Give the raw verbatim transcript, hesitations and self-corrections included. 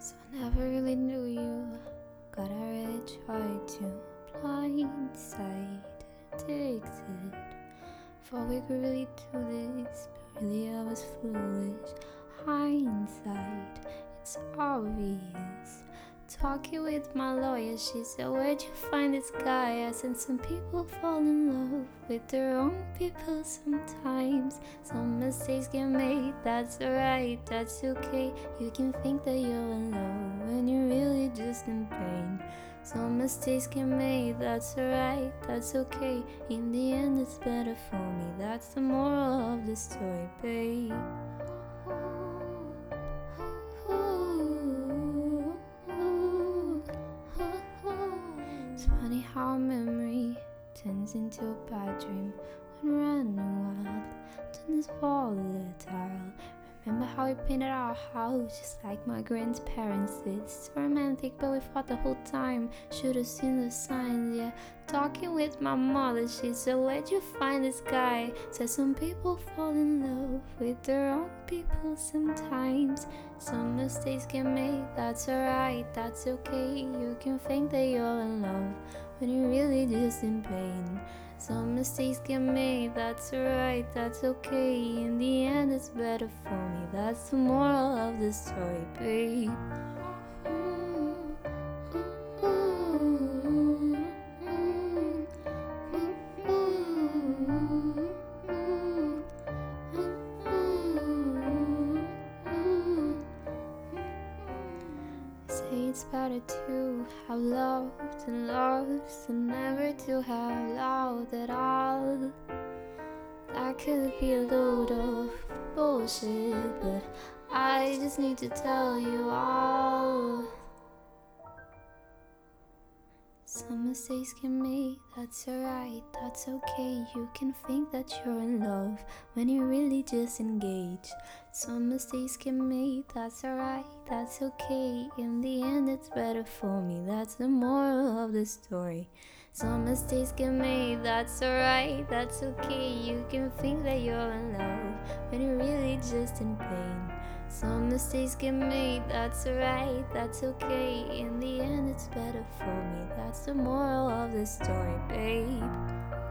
So I never really knew you. God, I really tried to blindside addicted. Thought we could really do this, but really I was foolish. Hindsight, it's obvious. Talking with my lawyer, she said, where'd you find this guy? I said, some people fall in love with the wrong people sometimes. Some mistakes get made, that's alright, that's okay. You can think that you're in love when you're really just in pain. Some mistakes get made, that's alright, that's okay. In the end it's better for me, that's the moral of the story, babe. It's funny how a memory turns into a bad dream when running wild, turns volatile. Remember how we painted our house just like my grandparents did? So romantic, but we fought the whole time. Should've seen the signs, yeah. Talking with my mother, she said, where'd you find this guy? Said some people fall in love with the wrong people sometimes. Some mistakes get made, that's alright, that's okay. You can think that you're in love when you're really just in pain. Some mistakes get made, that's alright, that's okay. In the end it's better for me, that's the moral of the story, babe. Say it's better to have loved and lost than never to have loved at all. That could be a load of bullshit, but I just need to tell you all. Some mistakes get made, that's alright, that's okay. You can think that you're in love when you're really just engaged. Some mistakes get made, that's alright, that's okay. In the end it's better for me, that's the moral of the story. Some mistakes get made, that's alright, that's okay. You can think that you're in love when you're really just in pain. Some mistakes get made, that's alright, that's okay. In the end it's better for me, that's the moral of the story, babe.